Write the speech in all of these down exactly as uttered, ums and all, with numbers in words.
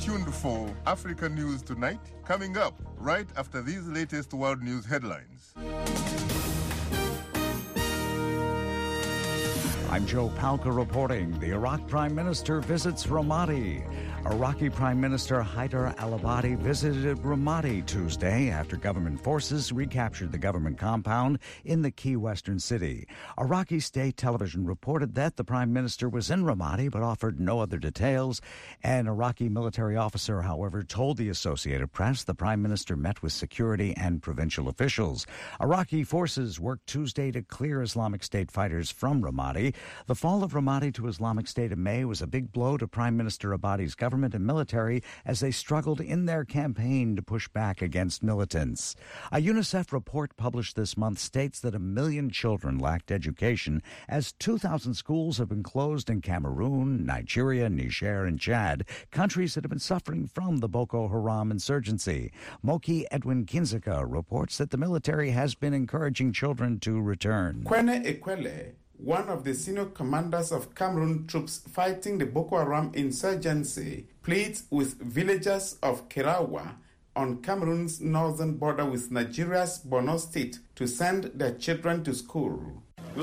tuned for Africa News Tonight, coming up right after these latest world news headlines. I'm Joe Palca reporting. The Iraq Prime Minister visits Ramadi. Iraqi Prime Minister Haider al-Abadi visited Ramadi Tuesday after government forces recaptured the government compound in the key western city. Iraqi state television reported that the Prime Minister was in Ramadi but offered no other details. An Iraqi military officer, however, told the Associated Press the Prime Minister met with security and provincial officials. Iraqi forces worked Tuesday to clear Islamic State fighters from Ramadi. The fall of Ramadi to Islamic State in May was a big blow to Prime Minister Abadi's government and military as they struggled in their campaign to push back against militants. A UNICEF report published this month states that a million children lacked education as two thousand schools have been closed in Cameroon, Nigeria, Niger, and Chad, countries that have been suffering from the Boko Haram insurgency. Moki Edwin Kinzeka reports that the military has been encouraging children to return. Kwene Ekwele, one of the senior commanders of Cameroon troops fighting the Boko Haram insurgency, pleads with villagers of Kerawa on Cameroon's northern border with Nigeria's Borno State to send their children to school.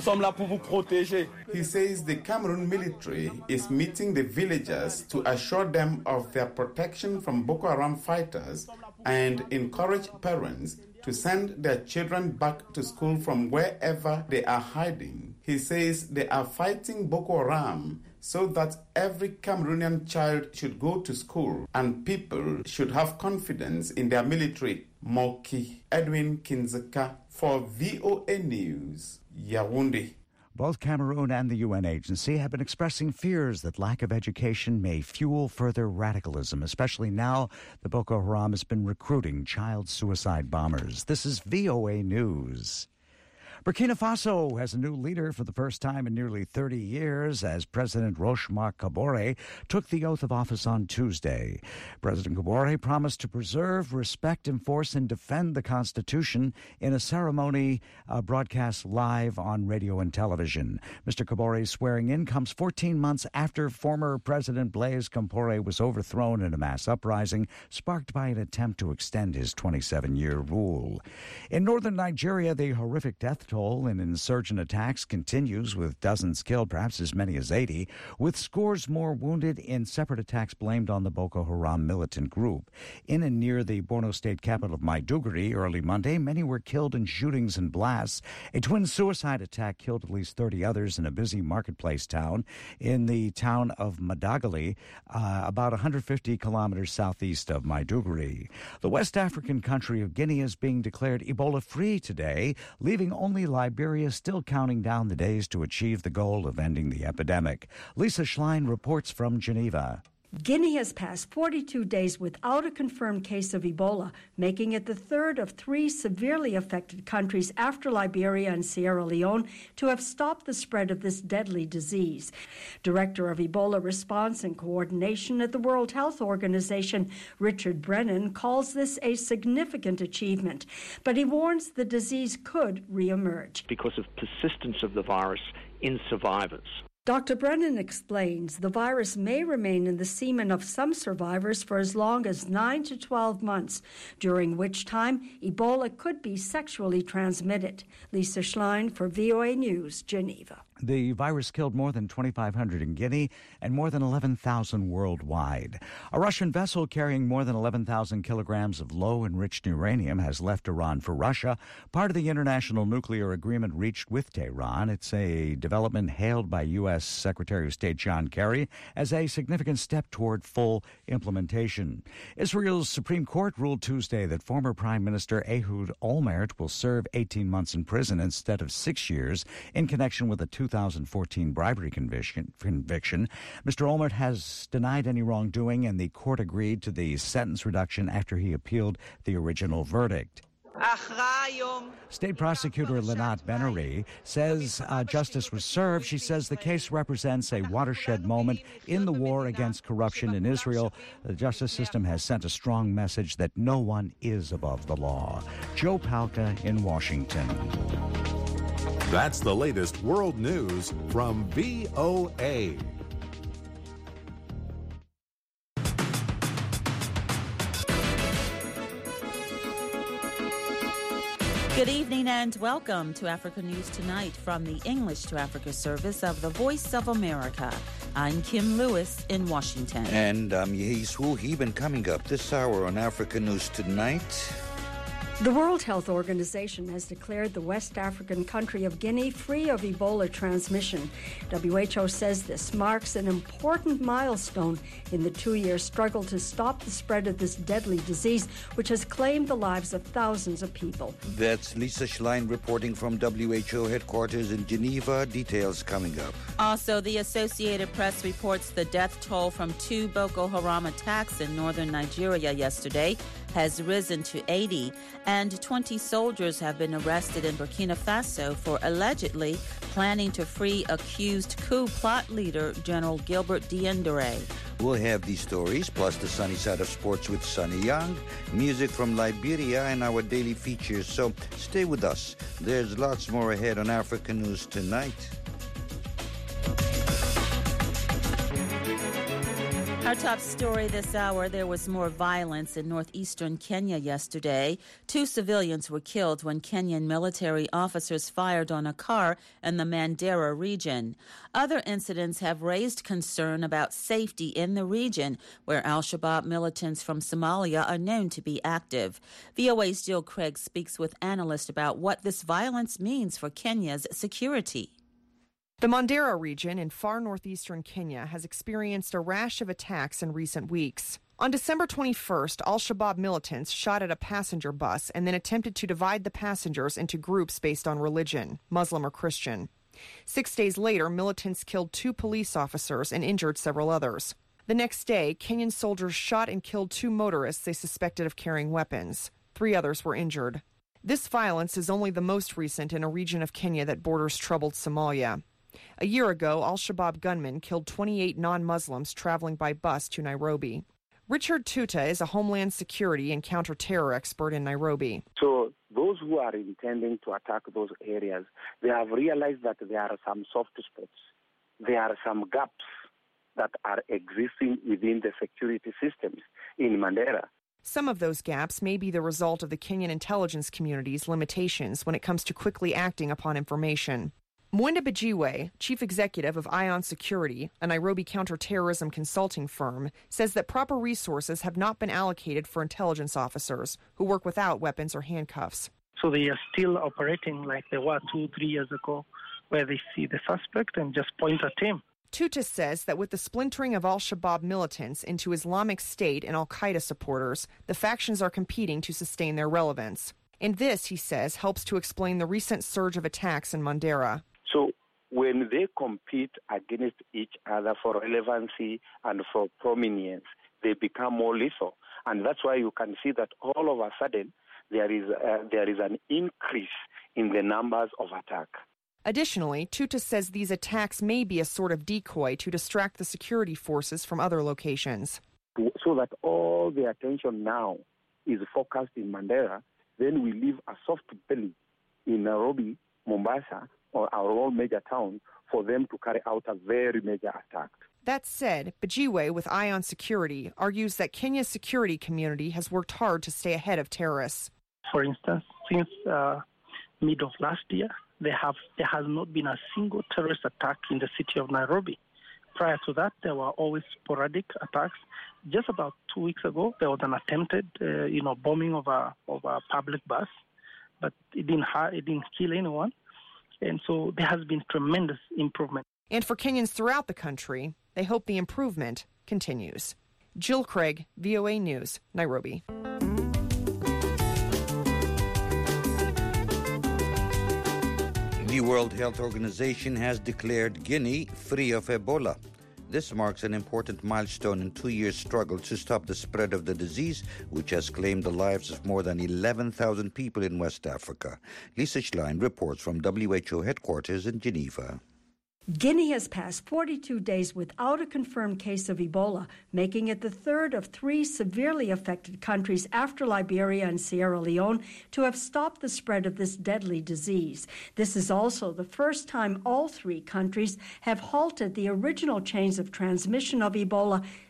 He says the Cameroon military is meeting the villagers to assure them of their protection from Boko Haram fighters and encourage parents to send their children back to school from wherever they are hiding. He says they are fighting Boko Haram so that every Cameroonian child should go to school and people should have confidence in their military. Moki Edwin Kinzeka for V O A News, Yaoundé. Both Cameroon and the U N agency have been expressing fears that lack of education may fuel further radicalism, especially now that Boko Haram has been recruiting child suicide bombers. This is V O A News. Burkina Faso has a new leader for the first time in nearly thirty years as President Roch Marc Kabore took the oath of office on Tuesday. President Kabore promised to preserve, respect, enforce, and defend the Constitution in a ceremony uh, broadcast live on radio and television. Mister Kabore's swearing-in comes fourteen months after former President Blaise Compaoré was overthrown in a mass uprising sparked by an attempt to extend his twenty-seven-year rule. In northern Nigeria, the horrific death toll in insurgent attacks continues, with dozens killed, perhaps as many as eighty, with scores more wounded in separate attacks blamed on the Boko Haram militant group. In and near the Borno State capital of Maiduguri early Monday, many were killed in shootings and blasts. A twin suicide attack killed at least thirty others in a busy marketplace town in the town of Madagali, uh, about one hundred fifty kilometers southeast of Maiduguri. The West African country of Guinea is being declared Ebola-free today, leaving only Liberia still counting down the days to achieve the goal of ending the epidemic. Lisa Schlein reports from Geneva. Guinea has passed forty-two days without a confirmed case of Ebola, making it the third of three severely affected countries after Liberia and Sierra Leone to have stopped the spread of this deadly disease. Director of Ebola Response and Coordination at the World Health Organization, Richard Brennan, calls this a significant achievement, but he warns the disease could reemerge because of persistence of the virus in survivors. Doctor Brennan explains the virus may remain in the semen of some survivors for as long as nine to twelve months, during which time Ebola could be sexually transmitted. Lisa Schlein for V O A News, Geneva. The virus killed more than twenty-five hundred in Guinea and more than eleven thousand worldwide. A Russian vessel carrying more than eleven thousand kilograms of low-enriched uranium has left Iran for Russia, part of the international nuclear agreement reached with Tehran. It's a development hailed by U S Secretary of State John Kerry as a significant step toward full implementation. Israel's Supreme Court ruled Tuesday that former Prime Minister Ehud Olmert will serve eighteen months in prison instead of six years in connection with a two thousand fourteen bribery conviction. conviction. Mister Olmert has denied any wrongdoing, and the court agreed to the sentence reduction after he appealed the original verdict. State prosecutor Linat Ben-Ari says uh, justice was served. She says the case represents a watershed moment in the war against corruption in Israel. The justice system has sent a strong message that no one is above the law. Joe Palca in Washington. That's the latest world news from V O A. Good evening and welcome to Africa News Tonight from the English to Africa service of the Voice of America. I'm Kim Lewis in Washington. And I'm Yehis Wu Heben. Coming up this hour on Africa News Tonight. The World Health Organization has declared the West African country of Guinea free of Ebola transmission. W H O says this marks an important milestone in the two-year struggle to stop the spread of this deadly disease, which has claimed the lives of thousands of people. That's Lisa Schlein reporting from W H O headquarters in Geneva. Details coming up. Also, the Associated Press reports the death toll from two Boko Haram attacks in northern Nigeria yesterday has risen to eighty, and twenty soldiers have been arrested in Burkina Faso for allegedly planning to free accused coup plot leader General Gilbert Diendere. We'll have these stories, plus the sunny side of sports with Sunny Young, music from Liberia, and our daily features. So stay with us. There's lots more ahead on Africa News Tonight. Our top story this hour, there was more violence in northeastern Kenya yesterday. Two civilians were killed when Kenyan military officers fired on a car in the Mandera region. Other incidents have raised concern about safety in the region, where al-Shabaab militants from Somalia are known to be active. V O A's Jill Craig speaks with analysts about what this violence means for Kenya's security. The Mandera region in far northeastern Kenya has experienced a rash of attacks in recent weeks. On December twenty-first, al-Shabaab militants shot at a passenger bus and then attempted to divide the passengers into groups based on religion, Muslim or Christian. Six days later, militants killed two police officers and injured several others. The next day, Kenyan soldiers shot and killed two motorists they suspected of carrying weapons. Three others were injured. This violence is only the most recent in a region of Kenya that borders troubled Somalia. A year ago, al-Shabaab gunmen killed twenty-eight non-Muslims traveling by bus to Nairobi. Richard Tuta is a homeland security and counter-terror expert in Nairobi. So those who are intending to attack those areas, they have realized that there are some soft spots. There are some gaps that are existing within the security systems in Mandera. Some of those gaps may be the result of the Kenyan intelligence community's limitations when it comes to quickly acting upon information. Mwenda Bajiwe, chief executive of ION Security, a Nairobi counterterrorism consulting firm, says that proper resources have not been allocated for intelligence officers who work without weapons or handcuffs. So they are still operating like they were two, three years ago, where they see the suspect and just point at him. Tuta says that with the splintering of al-Shabaab militants into Islamic State and al-Qaeda supporters, the factions are competing to sustain their relevance. And this, he says, helps to explain the recent surge of attacks in Mandera. So when they compete against each other for relevancy and for prominence, they become more lethal. And that's why you can see that all of a sudden there is uh, there is an increase in the numbers of attack. Additionally, Tuta says these attacks may be a sort of decoy to distract the security forces from other locations. So that all the attention now is focused in Mandera, then we leave a soft belly in Nairobi, Mombasa, or our own major town for them to carry out a very major attack. That said, Bajiwe with ION Security argues that Kenya's security community has worked hard to stay ahead of terrorists. For instance, since uh, mid of last year, there have there has not been a single terrorist attack in the city of Nairobi. Prior to that, there were always sporadic attacks. Just about two weeks ago, there was an attempted, uh, you know, bombing of a of a public bus, but it didn't ha- it didn't kill anyone. And so there has been tremendous improvement. And for Kenyans throughout the country, they hope the improvement continues. Jill Craig, V O A News, Nairobi. The World Health Organization has declared Guinea free of Ebola. This marks an important milestone in two years' struggle to stop the spread of the disease, which has claimed the lives of more than eleven thousand people in West Africa. Lisa Schlein reports from W H O headquarters in Geneva. Guinea has passed forty-two days without a confirmed case of Ebola, making it the third of three severely affected countries after Liberia and Sierra Leone to have stopped the spread of this deadly disease. This is also the first time all three countries have halted the original chains of transmission of Ebola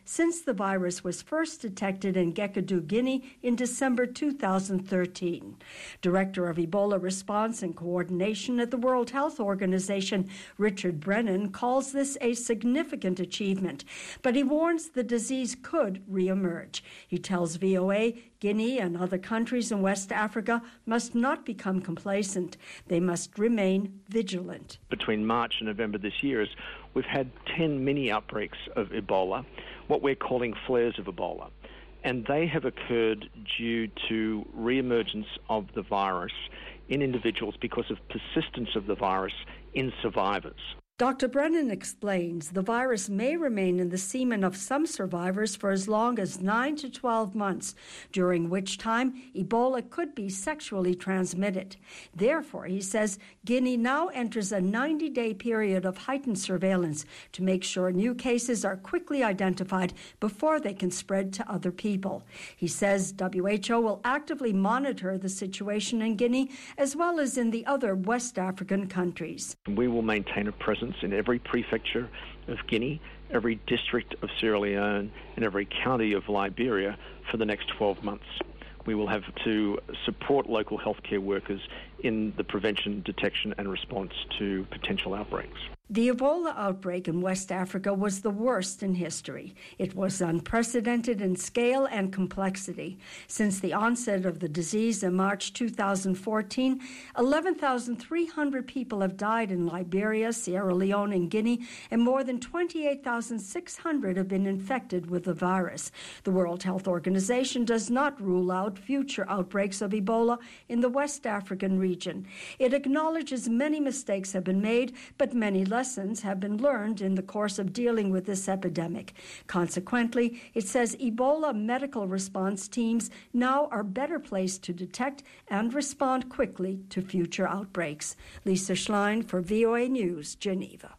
since the virus was first detected in Gekadu, Guinea in December two thousand thirteen. Director of Ebola Response and Coordination at the World Health Organization, Richard Brennan, calls this a significant achievement, but he warns the disease could reemerge. He tells V O A Guinea and other countries in West Africa must not become complacent. They must remain vigilant. Between March and November this year, we've had ten mini outbreaks of Ebola, what we're calling flares of Ebola. And they have occurred due to reemergence of the virus in individuals because of persistence of the virus in survivors. Doctor Brennan explains the virus may remain in the semen of some survivors for as long as nine to twelve months, during which time Ebola could be sexually transmitted. Therefore, he says, Guinea now enters a ninety-day period of heightened surveillance to make sure new cases are quickly identified before they can spread to other people. He says W H O will actively monitor the situation in Guinea as well as in the other West African countries. We will maintain a presence in every prefecture of Guinea, every district of Sierra Leone, and every county of Liberia for the next twelve months. We will have to support local healthcare workers in the prevention, detection, and response to potential outbreaks. The Ebola outbreak in West Africa was the worst in history. It was unprecedented in scale and complexity. Since the onset of the disease in March two thousand fourteen, eleven thousand three hundred people have died in Liberia, Sierra Leone, and Guinea, and more than twenty-eight thousand six hundred have been infected with the virus. The World Health Organization does not rule out future outbreaks of Ebola in the West African region. It acknowledges many mistakes have been made, but many lessons have been learned in the course of dealing with this epidemic. Consequently, it says Ebola medical response teams now are better placed to detect and respond quickly to future outbreaks. Lisa Schlein for V O A News, Geneva.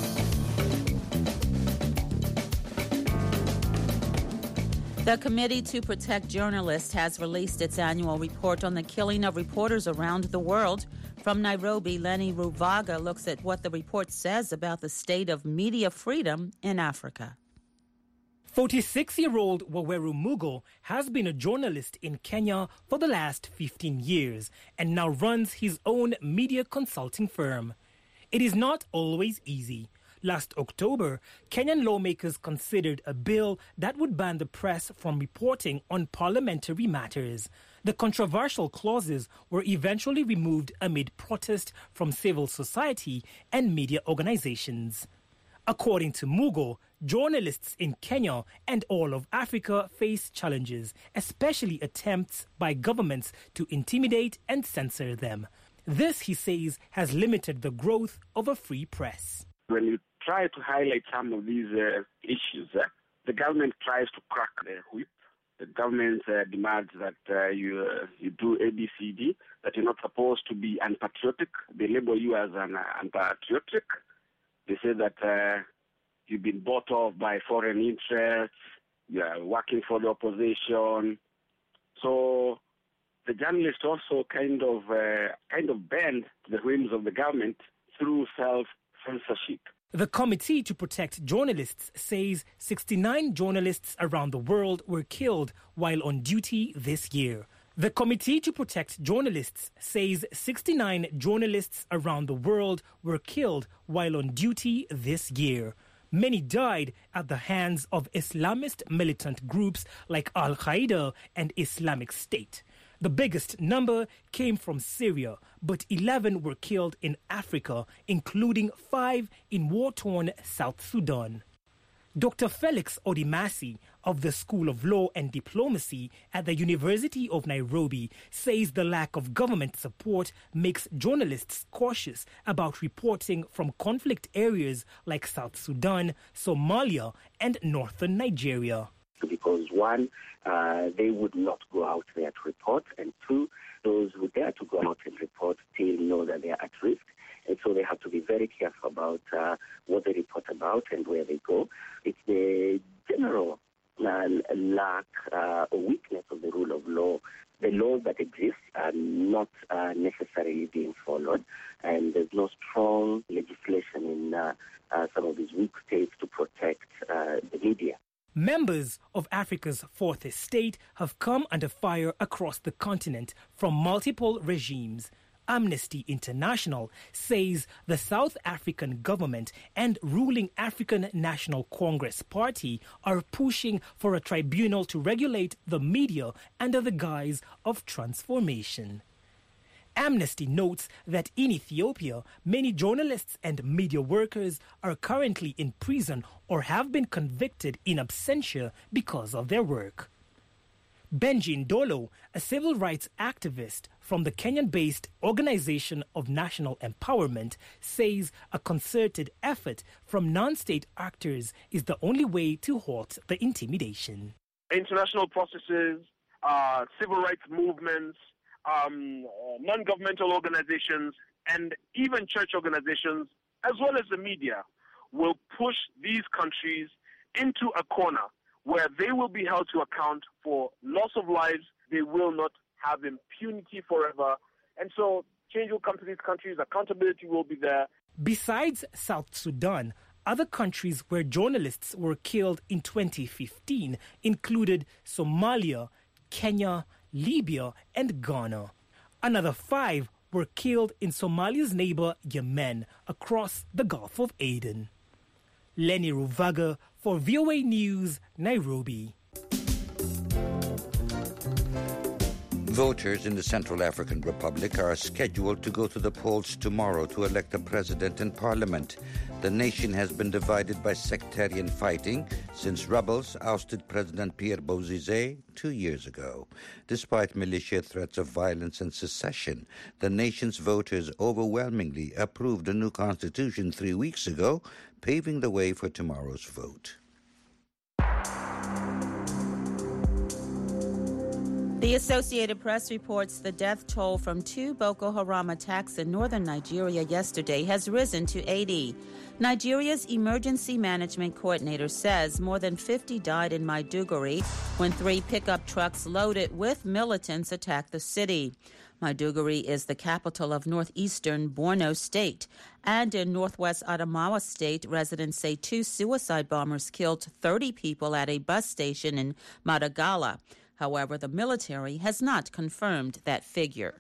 The Committee to Protect Journalists has released its annual report on the killing of reporters around the world. From Nairobi, Lenny Ruvaga looks at what the report says about the state of media freedom in Africa. forty-six-year-old Waweru Mugo has been a journalist in Kenya for the last fifteen years and now runs his own media consulting firm. It is not always easy. Last October, Kenyan lawmakers considered a bill that would ban the press from reporting on parliamentary matters. The controversial clauses were eventually removed amid protest from civil society and media organizations. According to Mugo, journalists in Kenya and all of Africa face challenges, especially attempts by governments to intimidate and censor them. This, he says, has limited the growth of a free press. When you try to highlight some of these uh, issues, uh, the government tries to crack the whip. The government uh, demands that uh, you uh, you do A B C D, that you're not supposed to be unpatriotic. They label you as an uh, unpatriotic. They say that uh, you've been bought off by foreign interests, you are working for the opposition. So the journalists also kind of uh, kind of bend the whims of the government through self-censorship. The Committee to Protect Journalists says sixty-nine journalists around the world were killed while on duty this year. The Committee to Protect Journalists says sixty-nine journalists around the world were killed while on duty this year. Many died at the hands of Islamist militant groups like Al-Qaeda and Islamic State. The biggest number came from Syria, but eleven were killed in Africa, including five in war-torn South Sudan. Doctor Felix Odimasi of the School of Law and Diplomacy at the University of Nairobi says the lack of government support makes journalists cautious about reporting from conflict areas like South Sudan, Somalia, and northern Nigeria. Because one, uh, they would not go out there to report, and two, those who dare to go out and report still know that they are at risk, and so they have to be very careful about uh, what they report about and where they go. It's the general uh, lack uh, or weakness of the rule of law. The laws that exist are not uh, necessarily being followed, and there's no strong legislation in uh, uh, some of these weak states to protect uh, the media. Members of Africa's fourth estate have come under fire across the continent from multiple regimes. Amnesty International says the South African government and ruling African National Congress Party are pushing for a tribunal to regulate the media under the guise of transformation. Amnesty notes that in Ethiopia, many journalists and media workers are currently in prison or have been convicted in absentia because of their work. Benji Ndolo, a civil rights activist from the Kenyan-based Organization of National Empowerment, says a concerted effort from non-state actors is the only way to halt the intimidation. International processes, uh, civil rights movements, um, uh, non-governmental organizations, and even church organizations, as well as the media, will push these countries into a corner where they will be held to account for loss of lives. They will not have impunity forever. And so change will come to these countries, accountability will be there. Besides South Sudan, other countries where journalists were killed in twenty fifteen included Somalia, Kenya, Libya, and Ghana. Another five were killed in Somalia's neighbor Yemen across the Gulf of Aden. Lenny Ruvaga for V O A News, Nairobi. Voters in the Central African Republic are scheduled to go to the polls tomorrow to elect a president and parliament. The nation has been divided by sectarian fighting since rebels ousted President Pierre Bozizé two years ago. Despite militia threats of violence and secession, the nation's voters overwhelmingly approved a new constitution three weeks ago, paving the way for tomorrow's vote. The Associated Press reports the death toll from two Boko Haram attacks in northern Nigeria yesterday has risen to eighty. Nigeria's emergency management coordinator says more than fifty died in Maiduguri when three pickup trucks loaded with militants attacked the city. Maiduguri is the capital of northeastern Borno State. And in northwest Adamawa State, residents say two suicide bombers killed thirty people at a bus station in Madagala. However, the military has not confirmed that figure.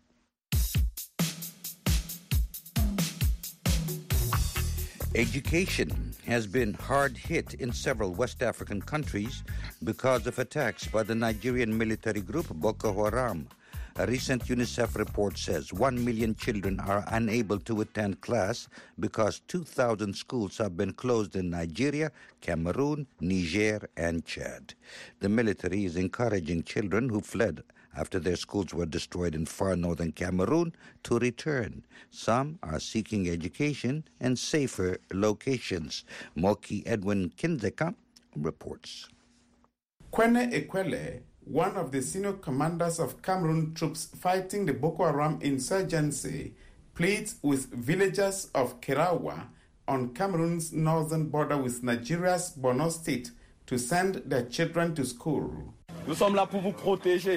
Education has been hard hit in several West African countries because of attacks by the Nigerian military group Boko Haram. A recent UNICEF report says one million children are unable to attend class because two thousand schools have been closed in Nigeria, Cameroon, Niger, and Chad. The military is encouraging children who fled after their schools were destroyed in far northern Cameroon to return. Some are seeking education and safer locations. Moki Edwin Kinzeka reports. Kwene Ekwele, one of the senior commanders of Cameroon troops fighting the Boko Haram insurgency, pleads with villagers of Kerawa on Cameroon's northern border with Nigeria's Borno State to send their children to school. Nous sommes là pour vous protéger.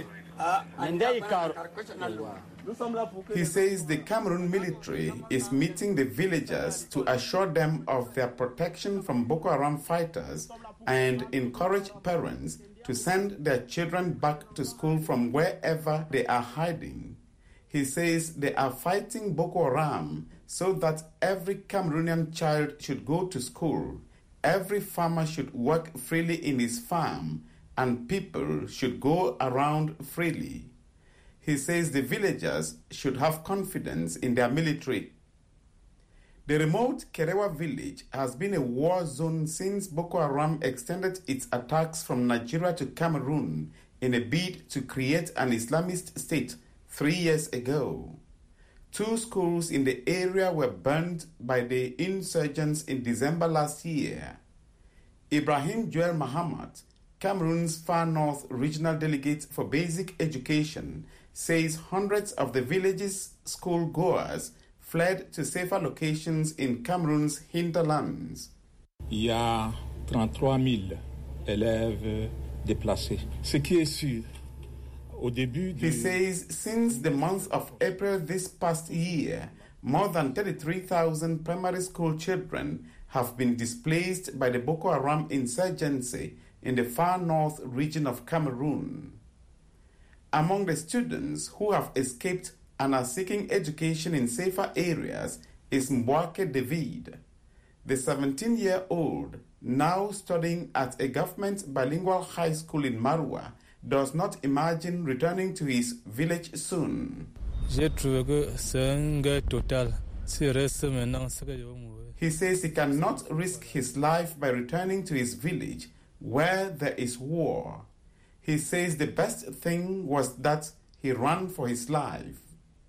He says the Cameroon military is meeting the villagers to assure them of their protection from Boko Haram fighters and encourage parents to send their children back to school from wherever they are hiding. He says they are fighting Boko Haram so that every Cameroonian child should go to school, every farmer should work freely in his farm, and people should go around freely. He says the villagers should have confidence in their military. The remote Kerewa village has been a war zone since Boko Haram extended its attacks from Nigeria to Cameroon in a bid to create an Islamist state three years ago. Two schools in the area were burned by the insurgents in December last year. Ibrahim Joel Mahamat, Cameroon's Far North Regional Delegate for Basic Education, says hundreds of the village's schoolgoers fled to safer locations in Cameroon's hinterlands. Il y a trente-trois mille élèves déplacés. Ce qui est sûr, au début du... He says since the month of April this past year, more than thirty-three thousand primary school children have been displaced by the Boko Haram insurgency in the far north region of Cameroon. Among the students who have escaped and are seeking education in safer areas is Mbwake David. The seventeen-year-old, now studying at a government bilingual high school in Marwa, does not imagine returning to his village soon. He says he cannot risk his life by returning to his village where there is war. He says the best thing was that he ran for his life.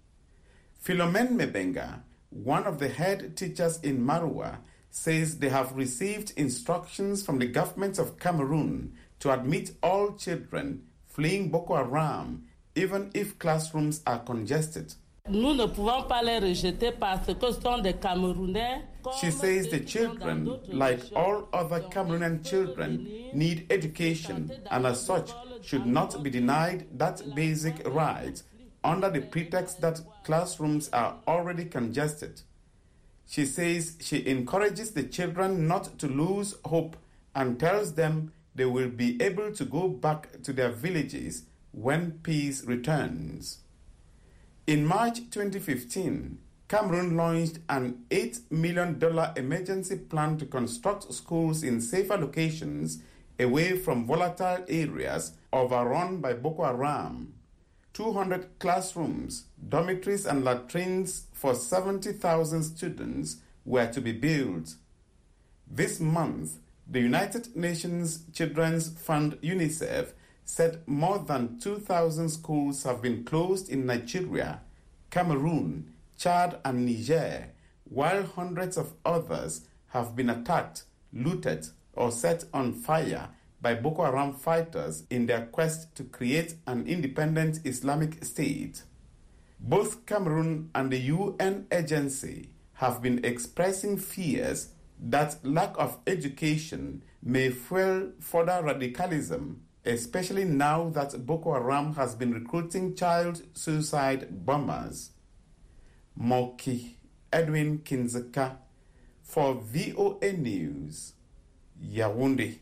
Philomen Mebenga, one of the head teachers in Marwa, says they have received instructions from the government of Cameroon to admit all children fleeing Boko Haram, even if classrooms are congested. Nous ne pouvons pas les rejeter parce que ce sont des Camerounais. She says the children, like all other Cameroonian children, need education and as such should not be denied that basic right under the pretext that classrooms are already congested. She says she encourages the children not to lose hope and tells them they will be able to go back to their villages when peace returns. In March twenty fifteen, Cameroon launched an eight million dollars emergency plan to construct schools in safer locations away from volatile areas overrun by Boko Haram. two hundred classrooms, dormitories and latrines for seventy thousand students were to be built. This month, the United Nations Children's Fund UNICEF said more than two thousand schools have been closed in Nigeria, Cameroon, Chad and Niger, while hundreds of others have been attacked, looted or set on fire by Boko Haram fighters in their quest to create an independent Islamic state. Both Cameroon and the U N agency have been expressing fears that lack of education may fuel further radicalism, especially now that Boko Haram has been recruiting child suicide bombers. Moki Edwin Kinzeka for V O A News, Yaoundé.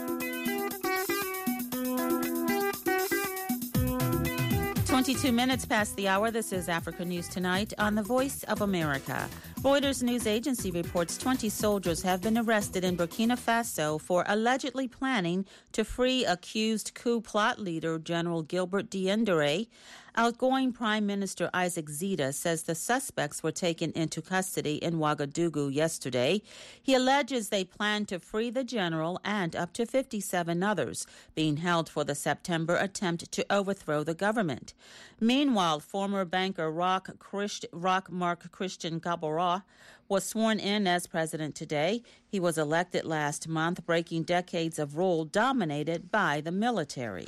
twenty-two minutes past the hour. This is Africa News Tonight on the Voice of America. Reuters news agency reports twenty soldiers have been arrested in Burkina Faso for allegedly planning to free accused coup plot leader General Gilbert Diendéré. Outgoing Prime Minister Isaac Zida says the suspects were taken into custody in Ouagadougou yesterday. He alleges they plan to free the general and up to fifty-seven others being held for the September attempt to overthrow the government. Meanwhile, former banker Roch, Christ, Roch Marc Christian Kabore was sworn in as president today. He was elected last month, breaking decades of rule dominated by the military.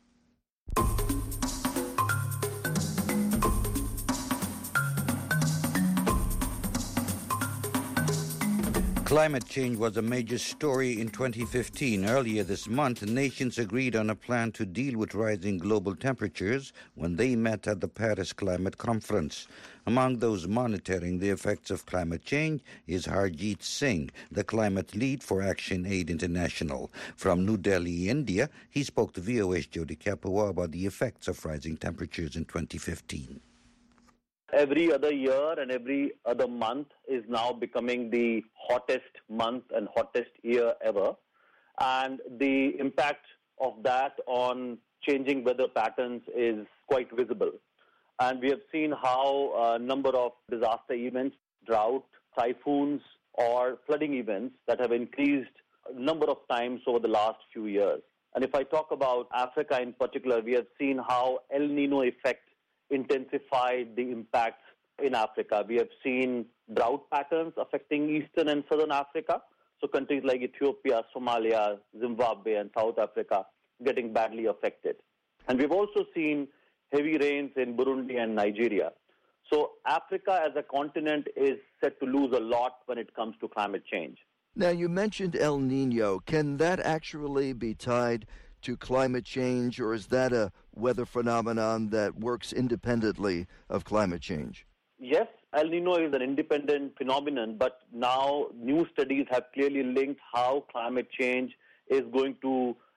Climate change was a major story in twenty fifteen. Earlier this month, nations agreed on a plan to deal with rising global temperatures when they met at the Paris Climate Conference. Among those monitoring the effects of climate change is Harjeet Singh, the climate lead for Action Aid International. From New Delhi, India, he spoke to V O A's Jody Kapua about the effects of rising temperatures in twenty fifteen. Every other year and every other month is now becoming the hottest month and hottest year ever. And the impact of that on changing weather patterns is quite visible. And we have seen how a number of disaster events, drought, typhoons, or flooding events that have increased a number of times over the last few years. And if I talk about Africa in particular, we have seen how El Nino effect intensified the impacts in Africa. We have seen drought patterns affecting Eastern and Southern Africa. So countries like Ethiopia, Somalia, Zimbabwe, and South Africa getting badly affected. And we've also seen heavy rains in Burundi and Nigeria. So Africa as a continent is set to lose a lot when it comes to climate change. Now, you mentioned El Nino. Can that actually be tied to climate change, or is that a weather phenomenon that works independently of climate change? Yes, El Nino is an independent phenomenon, but now new studies have clearly linked how climate change is going to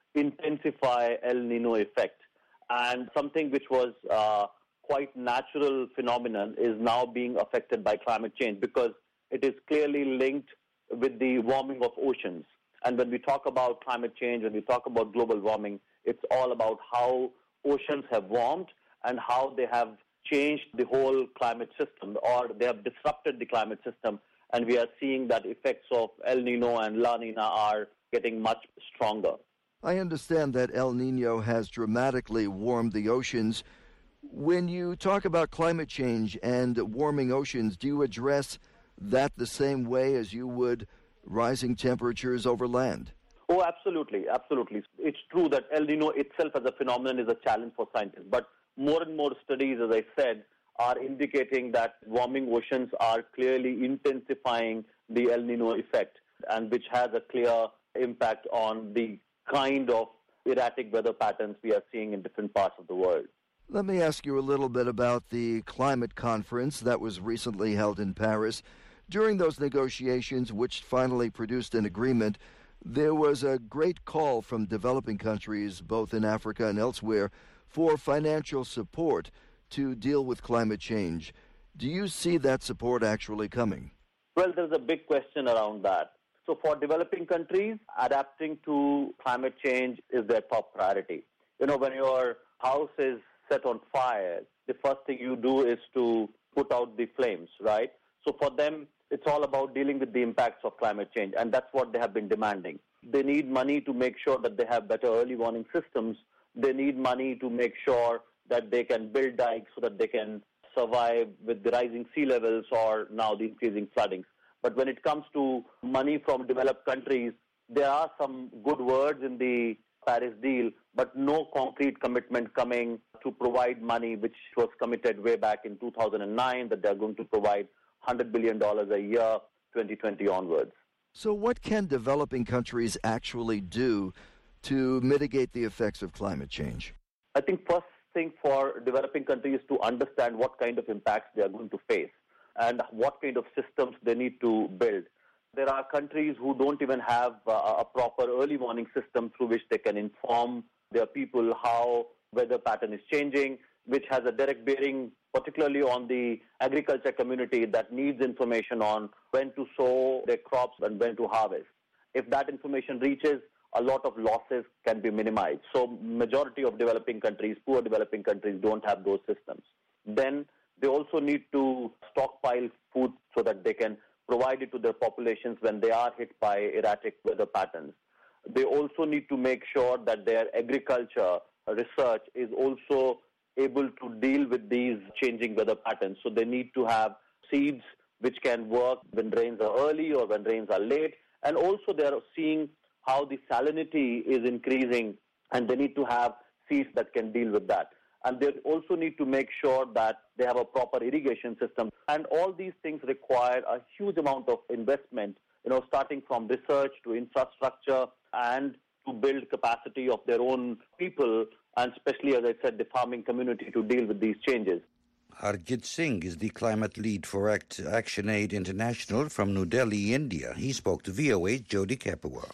intensify El Nino effect. And something which was uh, quite natural phenomenon is now being affected by climate change because it is clearly linked with the warming of oceans. And when we talk about climate change, when we talk about global warming, it's all about how oceans have warmed and how they have changed the whole climate system, or they have disrupted the climate system. And we are seeing that effects of El Nino and La Nina are getting much stronger. I understand that El Nino has dramatically warmed the oceans. When you talk about climate change and warming oceans, do you address that the same way as you would rising temperatures over land? Oh, absolutely, absolutely. It's true that El Nino itself as a phenomenon is a challenge for scientists, but more and more studies, as I said, are indicating that warming oceans are clearly intensifying the El Nino effect, and which has a clear impact on the kind of erratic weather patterns we are seeing in different parts of the world. Let me ask you a little bit about the climate conference that was recently held in Paris. During those negotiations, which finally produced an agreement, there was a great call from developing countries, both in Africa and elsewhere, for financial support to deal with climate change. Do you see that support actually coming? Well, there's a big question around that. So for developing countries, adapting to climate change is their top priority. You know, when your house is set on fire, the first thing you do is to put out the flames, right? So for them, it's all about dealing with the impacts of climate change, and that's what they have been demanding. They need money to make sure that they have better early warning systems. They need money to make sure that they can build dikes so that they can survive with the rising sea levels or now the increasing floodings. But when it comes to money from developed countries, there are some good words in the Paris deal, but no concrete commitment coming to provide money, which was committed way back in two thousand nine, that they're going to provide one hundred billion dollars a year, twenty twenty onwards. So what can developing countries actually do to mitigate the effects of climate change? I think first thing for developing countries is to understand what kind of impacts they are going to face and what kind of systems they need to build. There are countries who don't even have uh, a proper early warning system through which they can inform their people how weather pattern is changing, which has a direct bearing particularly on the agriculture community that needs information on when to sow their crops and when to harvest. If that information reaches, a lot of losses can be minimized. So majority of developing countries, poor developing countries, don't have those systems. Then they also need to stockpile food so that they can provide it to their populations when they are hit by erratic weather patterns. They also need to make sure that their agriculture research is also able to deal with these changing weather patterns. So they need to have seeds which can work when rains are early or when rains are late. And also they are seeing how the salinity is increasing, and they need to have seeds that can deal with that. And they also need to make sure that they have a proper irrigation system. And all these things require a huge amount of investment, you know, starting from research to infrastructure and to build capacity of their own people, and especially, as I said, the farming community to deal with these changes. Harjit Singh is the climate lead for Act Action Aid International from New Delhi, India. He spoke to V O A's Jody Kapua.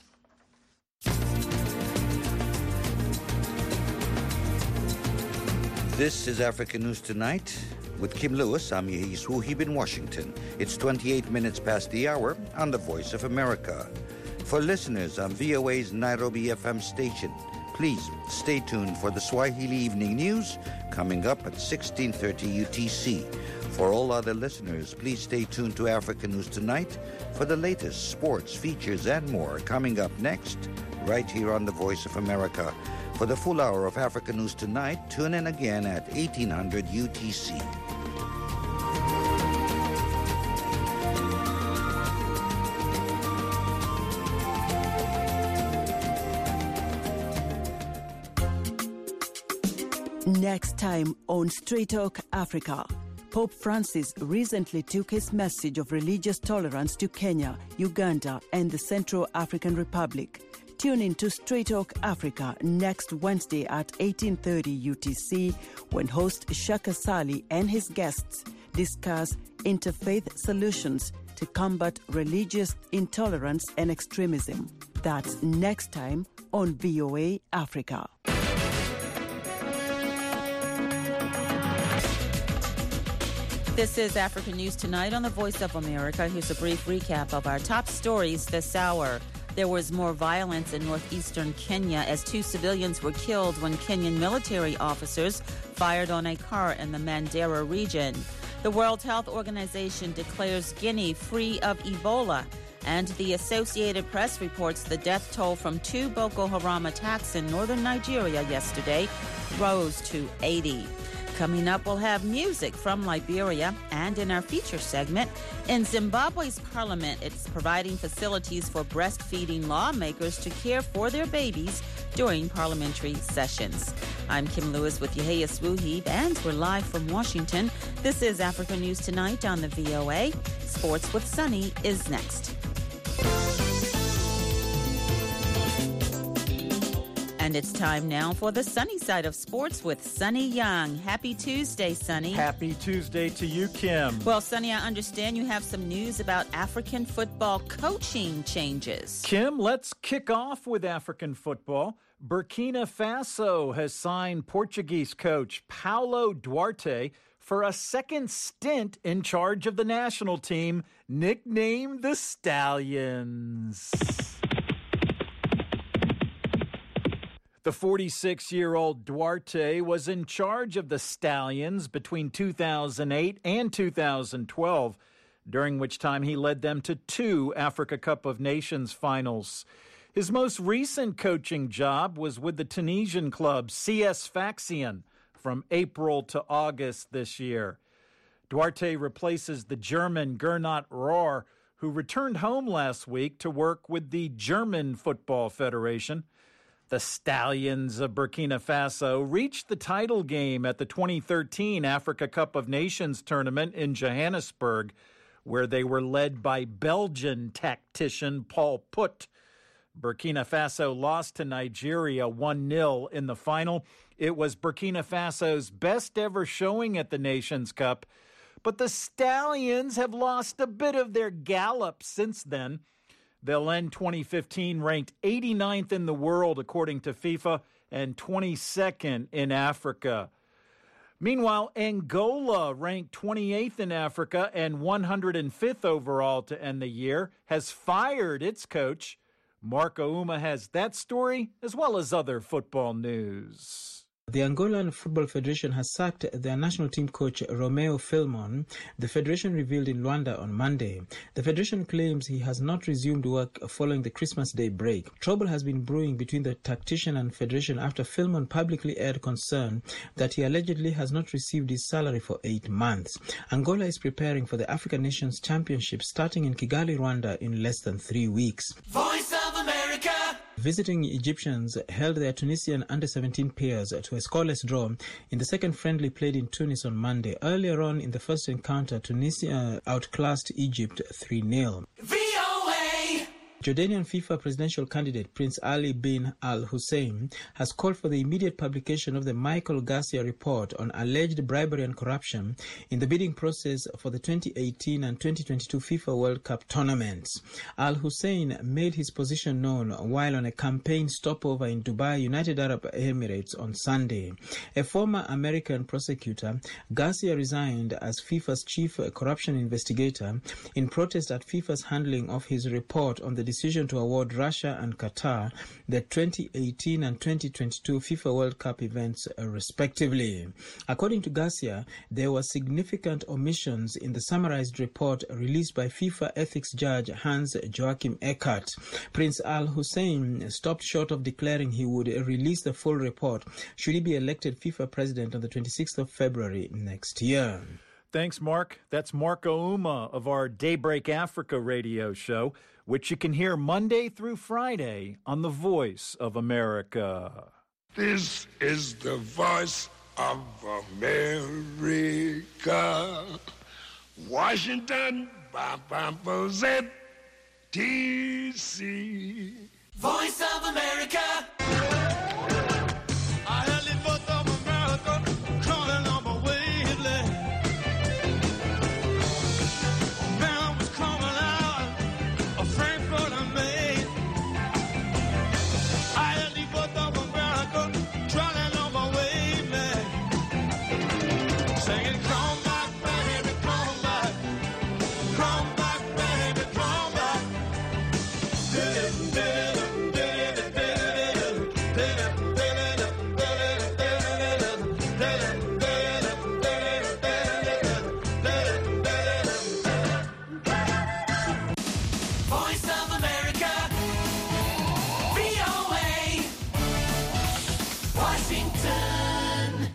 This is Africa News Tonight. With Kim Lewis, I'm Yehis Wuhib in Washington. It's twenty-eight minutes past the hour on the Voice of America. For listeners on V O A's Nairobi F M station, please stay tuned for the Swahili Evening News coming up at sixteen thirty U T C. For all other listeners, please stay tuned to Africa News Tonight for the latest sports, features, and more coming up next, right here on the Voice of America. For the full hour of Africa News Tonight, tune in again at eighteen hundred U T C. Next time on Straight Talk Africa, Pope Francis recently took his message of religious tolerance to Kenya, Uganda, and the Central African Republic. Tune in to Straight Talk Africa next Wednesday at eighteen thirty U T C when host Shaka Sali and his guests discuss interfaith solutions to combat religious intolerance and extremism. That's next time on V O A Africa. This is Africa News Tonight on the Voice of America. Here's a brief recap of our top stories this hour. There was more violence in northeastern Kenya as two civilians were killed when Kenyan military officers fired on a car in the Mandera region. The World Health Organization declares Guinea free of Ebola. And the Associated Press reports the death toll from two Boko Haram attacks in northern Nigeria yesterday rose to eighty. Coming up, we'll have music from Liberia, and in our feature segment, in Zimbabwe's parliament, it's providing facilities for breastfeeding lawmakers to care for their babies during parliamentary sessions. I'm Kim Lewis with Yahya Swuheeb, and we're live from Washington. This is Africa News Tonight on the V O A. Sports with Sunny is next. And it's time now for the sunny side of sports with Sunny Young. Happy Tuesday, Sunny. Happy Tuesday to you, Kim. Well, Sunny, I understand you have some news about African football coaching changes. Kim, let's kick off with African football. Burkina Faso has signed Portuguese coach Paulo Duarte for a second stint in charge of the national team, nicknamed the Stallions. The forty-six-year-old Duarte was in charge of the Stallions between two thousand eight and two thousand twelve, during which time he led them to two Africa Cup of Nations finals. His most recent coaching job was with the Tunisian club C S Sfaxien from April to August this year. Duarte replaces the German Gernot Rohr, who returned home last week to work with the German Football Federation. The Stallions of Burkina Faso reached the title game at the twenty thirteen Africa Cup of Nations tournament in Johannesburg, where they were led by Belgian tactician Paul Put. Burkina Faso lost to Nigeria one nil in the final. It was Burkina Faso's best ever showing at the Nations Cup, but the Stallions have lost a bit of their gallop since then. They'll end twenty fifteen ranked eighty-ninth in the world, according to FIFA, and twenty-second in Africa. Meanwhile, Angola, ranked twenty-eighth in Africa and one hundred fifth overall to end the year, has fired its coach. Mark Ouma has that story, as well as other football news. The Angolan Football Federation has sacked their national team coach Romeo Filmon, the federation revealed in Luanda on Monday. The federation claims he has not resumed work following the Christmas Day break. Trouble has been brewing between the tactician and federation after Filmon publicly aired concern that he allegedly has not received his salary for eight months. Angola is preparing for the African Nations Championship starting in Kigali, Rwanda in less than three weeks. Voice of America! Visiting Egyptians held their Tunisian under seventeen pairs to a scoreless draw in the second friendly played in Tunis on Monday. Earlier on in the first encounter, Tunisia outclassed Egypt three nil. V O A! Jordanian FIFA presidential candidate Prince Ali bin Al Hussein has called for the immediate publication of the Michael Garcia report on alleged bribery and corruption in the bidding process for the twenty eighteen and twenty twenty-two FIFA World Cup tournaments. Al Hussein made his position known while on a campaign stopover in Dubai, United Arab Emirates on Sunday. A former American prosecutor, Garcia resigned as FIFA's chief corruption investigator in protest at FIFA's handling of his report on the decision to award Russia and Qatar the twenty eighteen and twenty twenty-two FIFA World Cup events, uh, respectively. According to Garcia, there were significant omissions in the summarized report released by FIFA ethics judge Hans Joachim Eckert. Prince Al Hussein stopped short of declaring he would release the full report should he be elected FIFA president on the twenty-sixth of February next year. Thanks, Mark. That's Mark Ouma of our Daybreak Africa radio show, which you can hear Monday through Friday on The Voice of America. This is the Voice of America. Washington, Z T C. Voice of America. I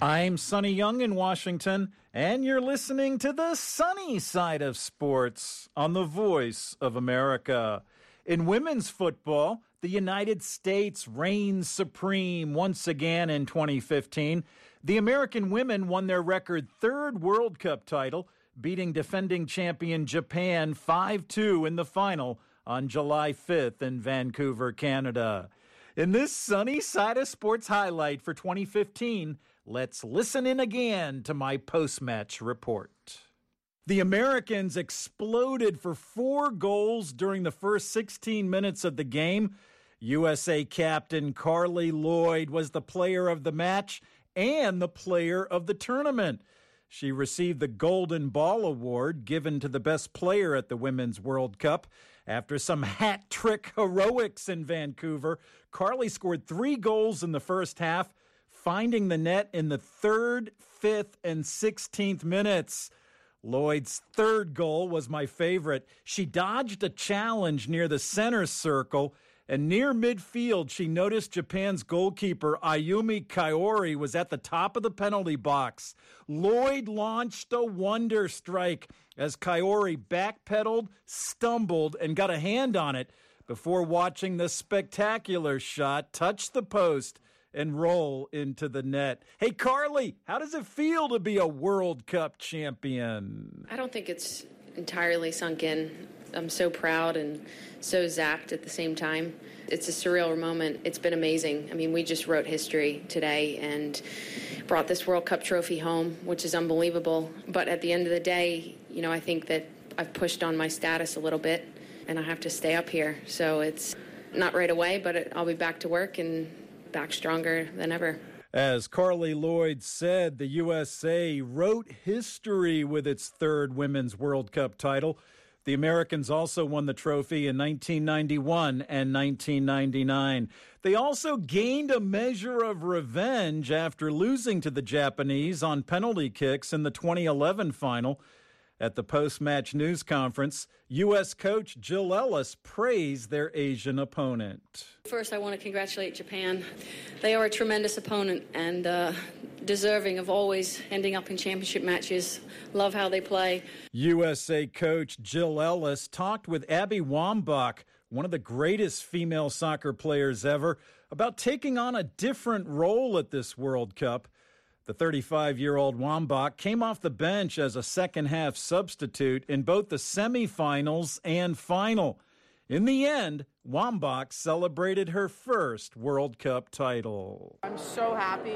I'm Sonny Young in Washington, and you're listening to the sunny side of sports on the Voice of America. In women's football, the United States reigns supreme once again in twenty fifteen. The American women won their record third World Cup title, beating defending champion Japan five two in the final on July fifth in Vancouver, Canada. In this sunny side of sports highlight for twenty fifteen, let's listen in again to my post-match report. The Americans exploded for four goals during the first sixteen minutes of the game. U S A captain Carli Lloyd was the player of the match and the player of the tournament. She received the Golden Ball Award given to the best player at the Women's World Cup. After some hat-trick heroics in Vancouver, Carli scored three goals in the first half, finding the net in the third, fifth, and sixteenth minutes. Lloyd's third goal was my favorite. She dodged a challenge near the center circle, and near midfield, she noticed Japan's goalkeeper, Ayumi Kaori, was at the top of the penalty box. Lloyd launched a wonder strike as Kaori backpedaled, stumbled, and got a hand on it before watching the spectacular shot touch the post and roll into the net. Hey, Carli, how does it feel to be a World Cup champion? I don't think it's entirely sunk in. I'm so proud and so zapped at the same time. It's a surreal moment. It's been amazing. I mean, we just wrote history today and brought this World Cup trophy home, which is unbelievable. But at the end of the day, you know, I think that I've pushed on my status a little bit, and I have to stay up here. So it's not right away, but it, I'll be back to work and back stronger than ever. As Carli Lloyd said, the U S A wrote history with its third Women's World Cup title. The Americans also won the trophy in nineteen ninety-one and nineteen ninety-nine. They also gained a measure of revenge after losing to the Japanese on penalty kicks in the twenty eleven final. At the post-match news conference, U S coach Jill Ellis praised their Asian opponent. First, I want to congratulate Japan. They are a tremendous opponent and uh, deserving of always ending up in championship matches. Love how they play. U S A coach Jill Ellis talked with Abby Wambach, one of the greatest female soccer players ever, about taking on a different role at this World Cup. The thirty-five-year-old Wambach came off the bench as a second-half substitute in both the semifinals and final. In the end, Wambach celebrated her first World Cup title. I'm so happy.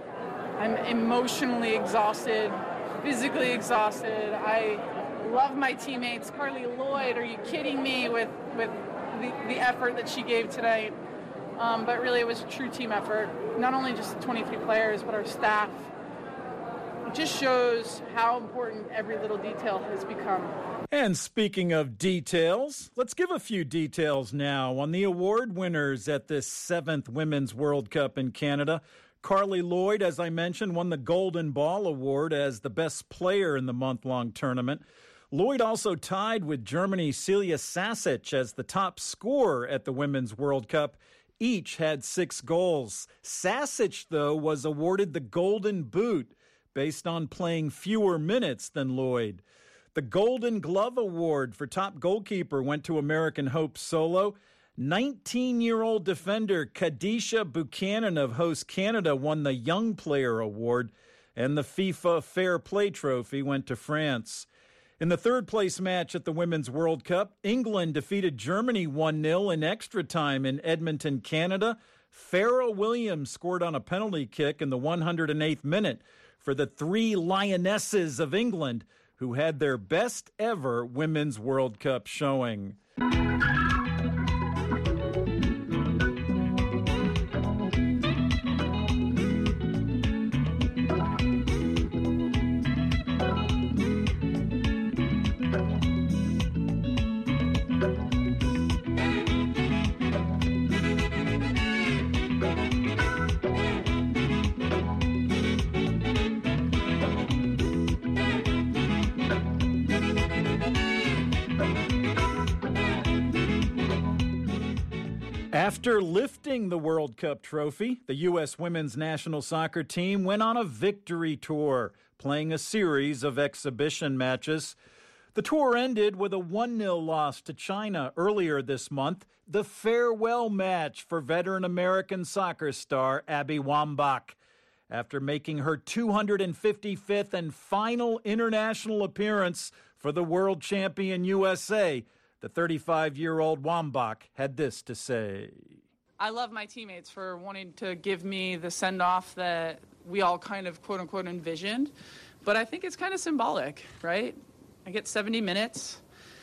I'm emotionally exhausted, physically exhausted. I love my teammates. Carli Lloyd, are you kidding me with, with the, the effort that she gave tonight? Um, but really, it was a true team effort. Not only just the twenty-three players, but our staff. It just shows how important every little detail has become. And speaking of details, let's give a few details now on the award winners at this seventh Women's World Cup in Canada. Carli Lloyd, as I mentioned, won the Golden Ball Award as the best player in the month-long tournament. Lloyd also tied with Germany's Celia Sasic as the top scorer at the Women's World Cup. Each had six goals. Sasic, though, was awarded the Golden Boot based on playing fewer minutes than Lloyd. The Golden Glove Award for top goalkeeper went to American Hope Solo. nineteen-year-old defender Kadisha Buchanan of host Canada won the Young Player Award, and the FIFA Fair Play Trophy went to France. In the third-place match at the Women's World Cup, England defeated Germany one nil in extra time in Edmonton, Canada. Farrell Williams scored on a penalty kick in the one hundred eighth minute for the three Lionesses of England, who had their best ever Women's World Cup showing. After lifting the World Cup trophy, the U S women's national soccer team went on a victory tour, playing a series of exhibition matches. The tour ended with a one nil loss to China earlier this month, the farewell match for veteran American soccer star Abby Wambach. After making her two hundred fifty-fifth and final international appearance for the world champion U S A, the thirty-five-year-old Wambach had this to say. I love my teammates for wanting to give me the send-off that we all kind of quote-unquote envisioned, but I think it's kind of symbolic, right? I get seventy minutes,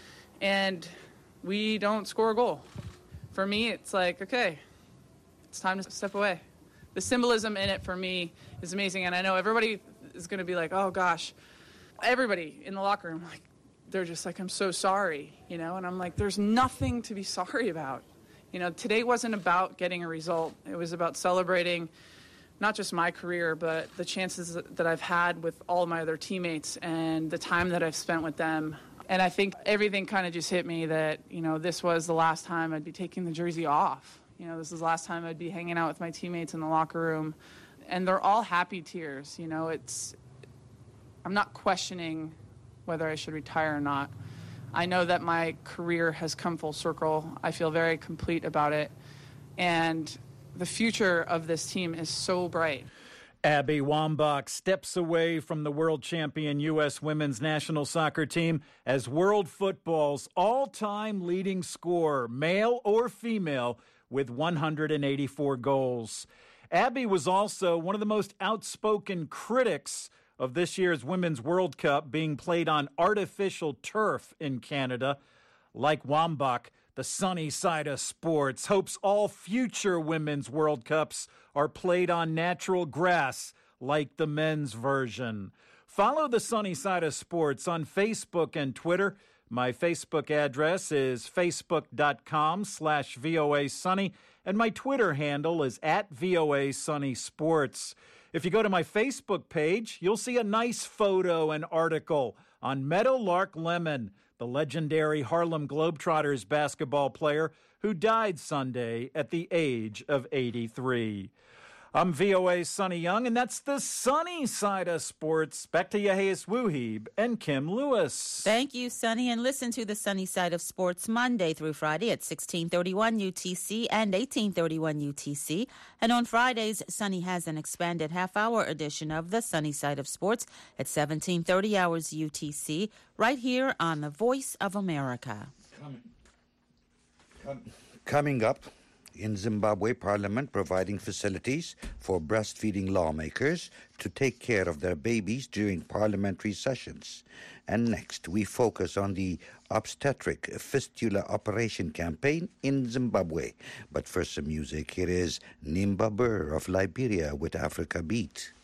and we don't score a goal. For me, it's like, okay, it's time to step away. The symbolism in it for me is amazing, and I know everybody is going to be like, oh, gosh. Everybody in the locker room, like, they're just like, I'm so sorry, you know? And I'm like, there's nothing to be sorry about. You know, today wasn't about getting a result. It was about celebrating not just my career, but the chances that I've had with all my other teammates and the time that I've spent with them. And I think everything kind of just hit me that, you know, this was the last time I'd be taking the jersey off. You know, this is the last time I'd be hanging out with my teammates in the locker room. And they're all happy tears. You know, it's, I'm not questioning whether I should retire or not. I know that my career has come full circle. I feel very complete about it. And the future of this team is so bright. Abby Wambach steps away from the world champion U S women's national soccer team as world football's all-time leading scorer, male or female, with one hundred eighty-four goals. Abby was also one of the most outspoken critics of this year's Women's World Cup being played on artificial turf in Canada. Like Wambach, the sunny side of sports hopes all future Women's World Cups are played on natural grass like the men's version. Follow the sunny side of sports on Facebook and Twitter. My Facebook address is facebook.com slash VOA Sunny, and my Twitter handle is at VOA Sunny Sports. If you go to my Facebook page, you'll see a nice photo and article on Meadowlark Lemon, the legendary Harlem Globetrotters basketball player who died Sunday at the age of eighty-three. I'm V O A's Sonny Young, and that's the sunny side of sports. Back to Yahis Wuhib and Kim Lewis. Thank you, Sonny, and listen to the sunny side of sports Monday through Friday at sixteen thirty-one U T C and eighteen thirty-one U T C. And on Fridays, Sonny has an expanded half-hour edition of the sunny side of sports at seventeen thirty hours U T C, right here on the Voice of America. Coming, Coming. Coming up, in Zimbabwe Parliament providing facilities for breastfeeding lawmakers to take care of their babies during parliamentary sessions. And next, we focus on the obstetric fistula operation campaign in Zimbabwe. But first, some music. Here is Nimba Burr of Liberia with Africa Beat.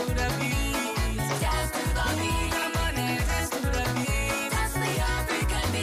African beat.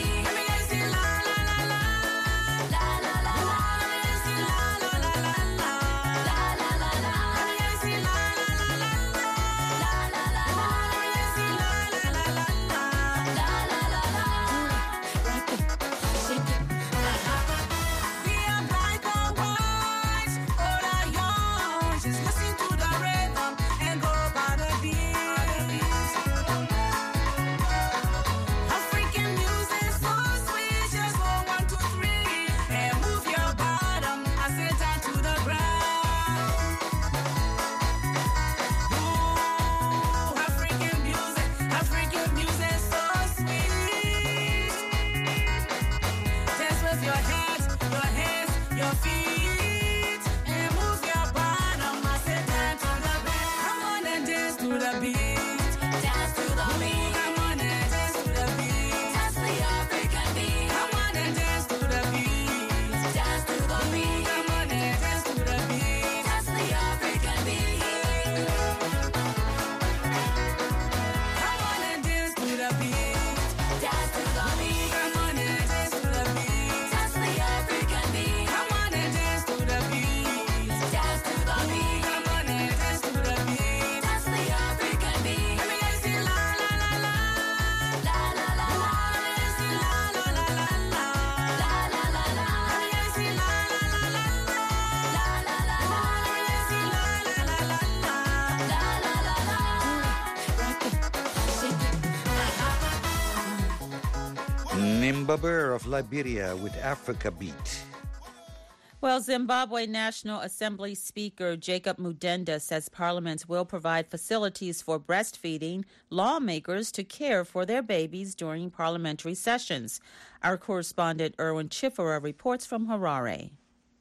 Nimbaber of Liberia with Africa Beat. Well, Zimbabwe National Assembly Speaker Jacob Mudenda says parliament will provide facilities for breastfeeding lawmakers to care for their babies during parliamentary sessions. Our correspondent Erwin Chifera reports from Harare.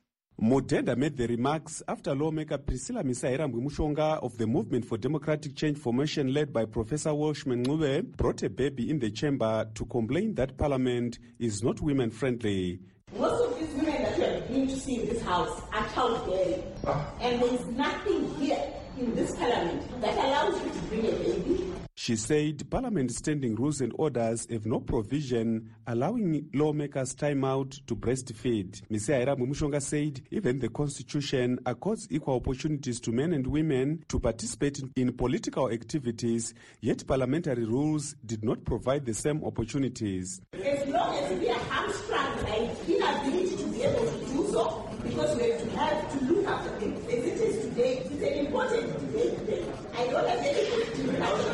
Mudenda made the remarks after lawmaker Priscilla Misairambwe Mushonga of the Movement for Democratic Change formation led by Professor Welshman Ncube brought a baby in the chamber to complain that parliament is not women-friendly. Most of these women that you have been to see in this house are childbearing. Ah. And there is nothing here in this parliament that allows you to bring a baby. She said Parliament's standing rules and orders have no provision allowing lawmakers time out to breastfeed. Miz Airamwe Mushonga said even the Constitution accords equal opportunities to men and women to participate in political activities, yet parliamentary rules did not provide the same opportunities. As long as we are hamstrung by inability to be able to do so, because we have to have to look after them. As it is today, it's an important debate today. I don't have anything to do now.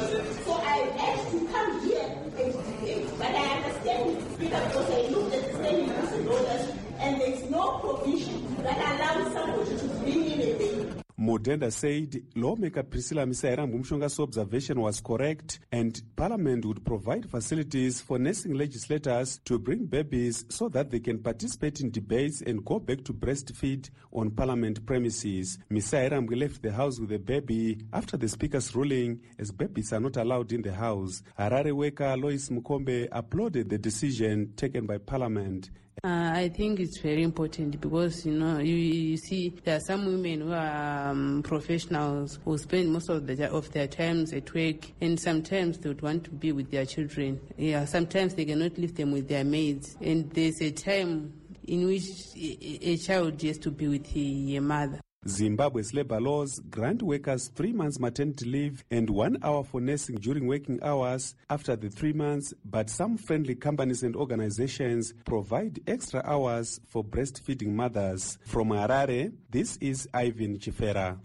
So I asked to come here and debate, but I understand the speaker because I looked at the standing rules and orders, and there's no provision that allows somebody to bring in a baby. Mudenda said lawmaker Priscilla Misairambwe Mushonga's observation was correct and Parliament would provide facilities for nursing legislators to bring babies so that they can participate in debates and go back to breastfeed on Parliament premises. Misairambwe left the house with a baby after the Speaker's ruling, as babies are not allowed in the house. Harare worker Lois Mukombe applauded the decision taken by Parliament. Uh, I think it's very important because, you know, you, you see there are some women who are um, professionals who spend most of, the, of their times at work, and sometimes they would want to be with their children. Yeah, sometimes they cannot leave them with their maids, and there's a time in which a, a child has to be with a mother. Zimbabwe's labor laws grant workers three months maternity leave and one hour for nursing during working hours after the three months, but some friendly companies and organizations provide extra hours for breastfeeding mothers. From Harare, this is Ivan Chifera.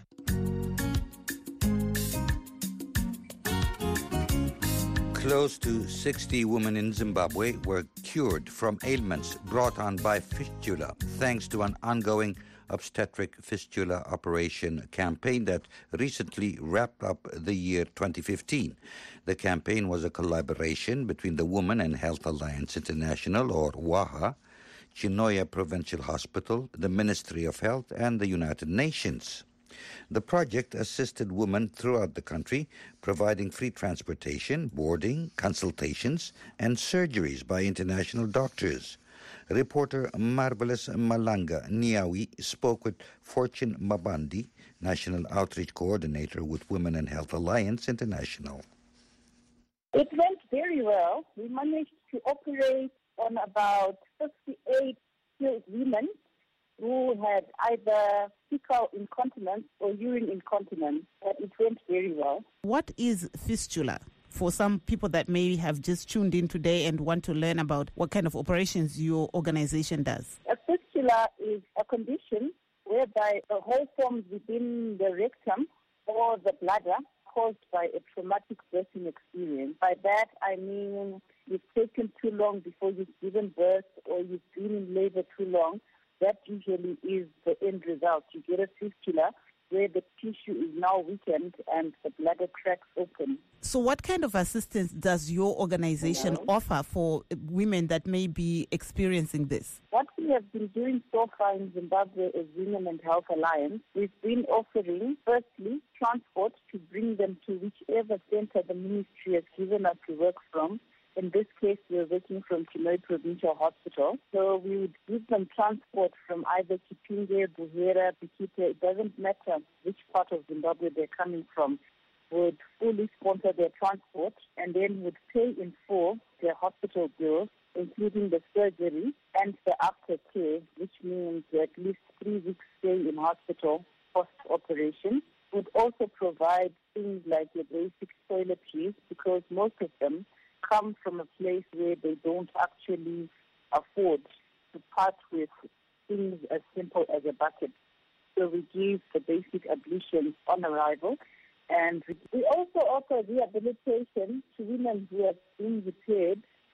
Close to sixty women in Zimbabwe were cured from ailments brought on by fistula, thanks to an ongoing obstetric fistula operation campaign that recently wrapped up the year twenty fifteen. The campaign was a collaboration between the Women and Health Alliance International, or WAHA, Chinoya Provincial Hospital, the Ministry of Health, and the United Nations. The project assisted women throughout the country, providing free transportation, boarding, consultations, and surgeries by international doctors. Reporter Marvelous Malanga Niawi spoke with Fortune Mabandi, National Outreach Coordinator with Women and Health Alliance International. It went very well. We managed to operate on about fifty-eight women who had either fecal incontinence or urine incontinence, but it went very well. What is fistula? For some people that may have just tuned in today and want to learn about what kind of operations your organization does. A fistula is a condition whereby a hole forms within the rectum or the bladder caused by a traumatic birthing experience. By that, I mean you've taken too long before you've given birth, or you've been in labor too long. That usually is the end result. You get a fistula where the tissue is now weakened and the bladder cracks open. So what kind of assistance does your organization Hello? offer for women that may be experiencing this? What we have been doing so far in Zimbabwe as Women and Health Alliance, we've been offering, firstly, transport to bring them to whichever center the ministry has given us to work from. In this case, we're working from Chinoy Provincial Hospital. So we would give them transport from either Chipinge, Buhera, Bikite. It doesn't matter which part of Zimbabwe they're coming from. Would fully sponsor their transport and then would pay in full their hospital bills, including the surgery and the aftercare, which means at least three weeks stay in hospital post-operation. Would also provide things like your basic toiletries, because most of them come from a place where they don't actually afford to part with things as simple as a bucket. So we give the basic ablutions on arrival. And we also offer rehabilitation to women who have been repaired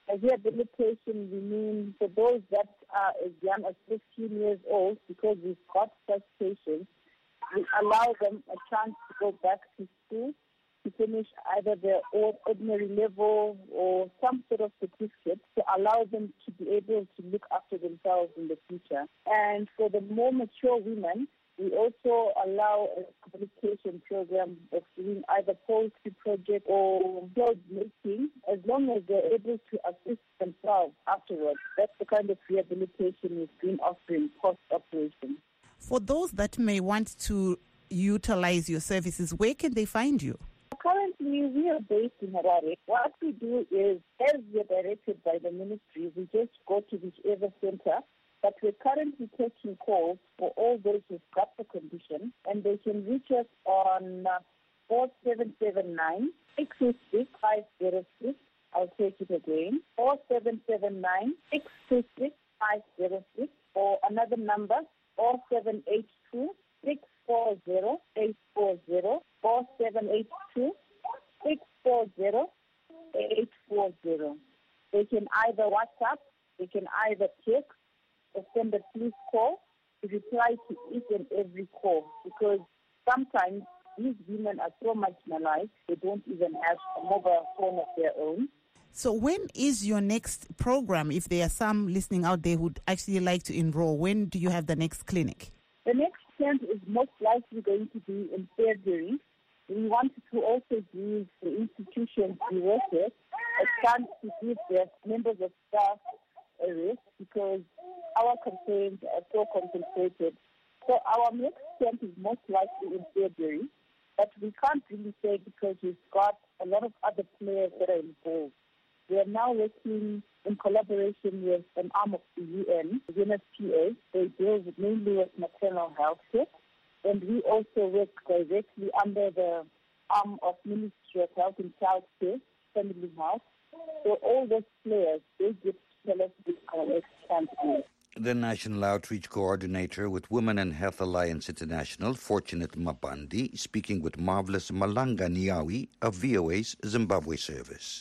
Rehabilitation, we mean for those that are as young as fifteen years old, because we've got such patients, we allow them a chance to go back to school to finish either their ordinary level or some sort of certificate to allow them to be able to look after themselves in the future. And for the more mature women, we also allow a rehabilitation program of doing either poultry project or clothes making, as long as they're able to assist themselves afterwards. That's the kind of rehabilitation we've been offering post-operation. For those that may want to utilize your services, where can they find you? Currently, we are based in Harare. What we do is, as we're directed by the ministry, we just go to whichever center. But we're currently taking calls for all those who've got the condition, and they can reach us on uh, four seven seven nine, six two six, five zero six. I'll take it again, four seven seven nine, six two six, five zero six, or another number, four seven eight two, six four zero, eight four zero, four seven eight two, six four zero, eight four zero. They can either WhatsApp, they can either text, or send a police call to reply to each and every call, because sometimes these women are so marginalized they don't even have a mobile phone of their own. So when is your next program? If there are some listening out there who would actually like to enroll, when do you have the next clinic? The next camp is most likely going to be in February. We wanted to also give the institutions we work with a chance to give their members of staff a rest, because our campaigns are so concentrated. So our next camp is most likely in February, but we can't really say because we've got a lot of other players that are involved. We are now working in collaboration with an arm of the U N, the U N F P A. They deal with mainly with maternal health care, and we also work directly under the arm of Ministry of Health and Child Care, Family Health. So all those players, they get to tell us this our next camp is. The National Outreach Coordinator with Women and Health Alliance International, Fortunate Mapandi, speaking with Marvelous Malanga Niawi of V O A's Zimbabwe service.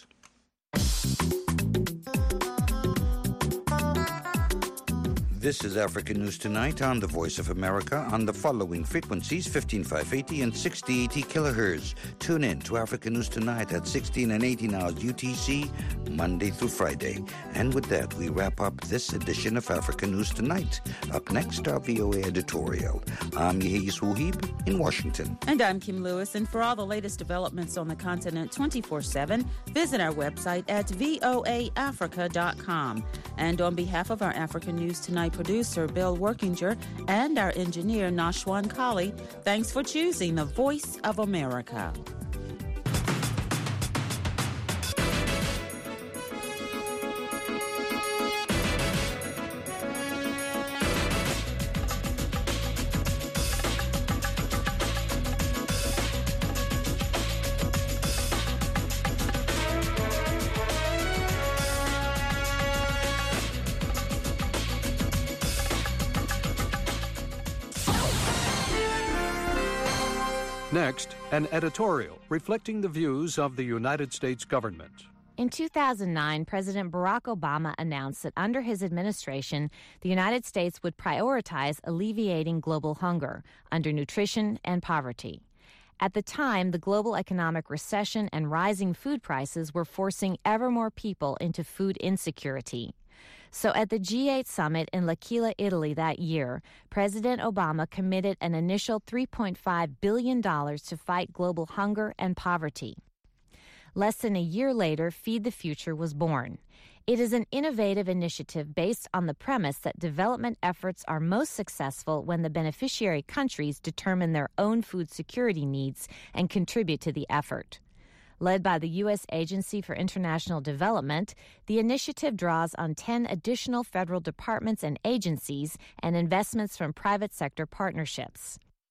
This is African News Tonight on the Voice of America on the following frequencies, fifteen five eighty and sixty eighty kilohertz. Tune in to African News Tonight at sixteen and eighteen hours U T C, Monday through Friday. And with that, we wrap up this edition of African News Tonight. Up next, our V O A editorial. I'm Yehis Wuhib in Washington. And I'm Kim Lewis. And for all the latest developments on the continent twenty-four seven, visit our website at voa africa dot com. And on behalf of our African News Tonight producer, Bill Workinger, and our engineer, Nashwan Kali, thanks for choosing the Voice of America. Next, an editorial reflecting the views of the United States government. In two thousand nine, President Barack Obama announced that under his administration, the United States would prioritize alleviating global hunger, undernutrition, and poverty. At the time, the global economic recession and rising food prices were forcing ever more people into food insecurity. So at the G eight summit in L'Aquila, Italy that year, President Obama committed an initial three point five billion dollars to fight global hunger and poverty. Less than a year later, Feed the Future was born. It is an innovative initiative based on the premise that development efforts are most successful when the beneficiary countries determine their own food security needs and contribute to the effort. Led by the U S Agency for International Development, the initiative draws on ten additional federal departments and agencies and investments from private sector partnerships.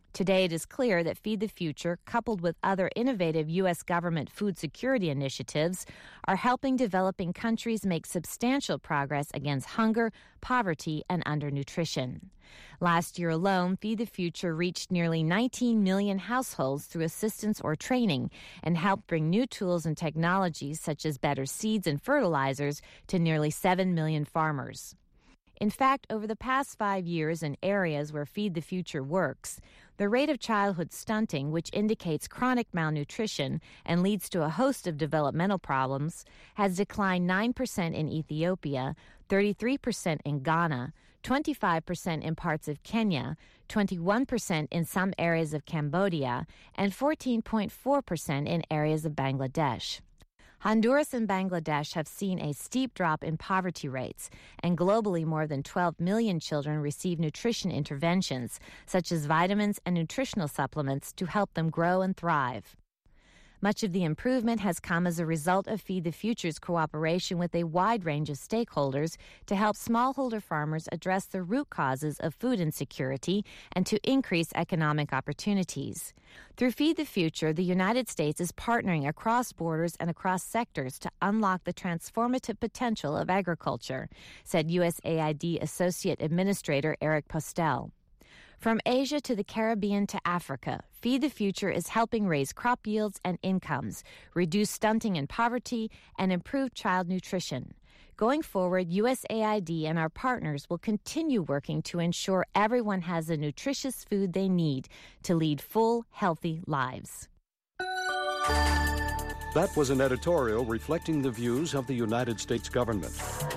Today, it is clear that Feed the Future, coupled with other innovative U S government food security initiatives, are helping developing countries make substantial progress against hunger, poverty, and undernutrition. Last year alone, Feed the Future reached nearly nineteen million households through assistance or training and helped bring new tools and technologies such as better seeds and fertilizers to nearly seven million farmers. In fact, over the past five years in areas where Feed the Future works, the rate of childhood stunting, which indicates chronic malnutrition and leads to a host of developmental problems, has declined nine percent in Ethiopia, thirty-three percent in Ghana, twenty-five percent in parts of Kenya, twenty-one percent in some areas of Cambodia, and fourteen point four percent in areas of Bangladesh. Honduras and Bangladesh have seen a steep drop in poverty rates, and globally more than twelve million children receive nutrition interventions, such as vitamins and nutritional supplements, to help them grow and thrive. Much of the improvement has come as a result of Feed the Future's cooperation with a wide range of stakeholders to help smallholder farmers address the root causes of food insecurity and to increase economic opportunities. Through Feed the Future, the United States is partnering across borders and across sectors to unlock the transformative potential of agriculture, said U S A I D Associate Administrator Eric Postel. From Asia to the Caribbean to Africa, Feed the Future is helping raise crop yields and incomes, reduce stunting and poverty, and improve child nutrition. Going forward, U S A I D and our partners will continue working to ensure everyone has the nutritious food they need to lead full, healthy lives. That was an editorial reflecting the views of the United States government.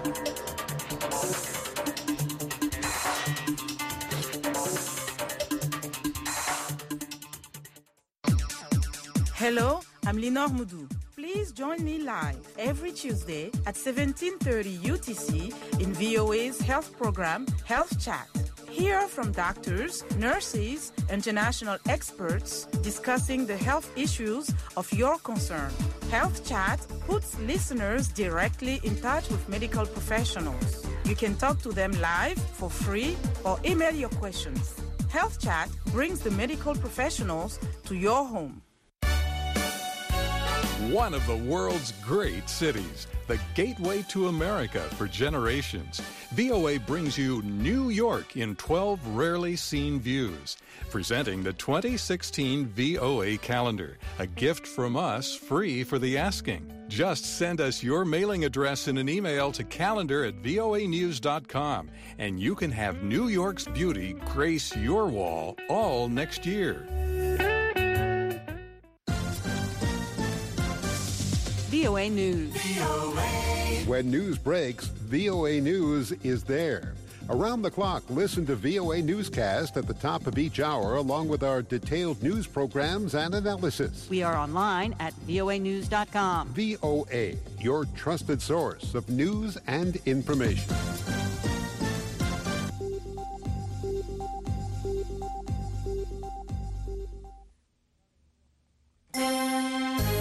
Hello, I'm Linor Moudou. Please join me live every Tuesday at seventeen thirty U T C in V O A's health program, Health Chat. Hear from doctors, nurses, international experts discussing the health issues of your concern. Health Chat puts listeners directly in touch with medical professionals. You can talk to them live for free or email your questions. Health Chat brings the medical professionals to your home. One of the world's great cities, the gateway to America for generations. V O A brings you New York in twelve rarely seen views. Presenting the twenty sixteen V O A calendar, a gift from us free for the asking. Just send us your mailing address in an email to calendar at V O A news dot com, and you can have New York's beauty grace your wall all next year. V O A News. When news breaks, V O A News is there. Around the clock, listen to V O A Newscast at the top of each hour, along with our detailed news programs and analysis. We are online at V O A news dot com. V O A, your trusted source of news and information.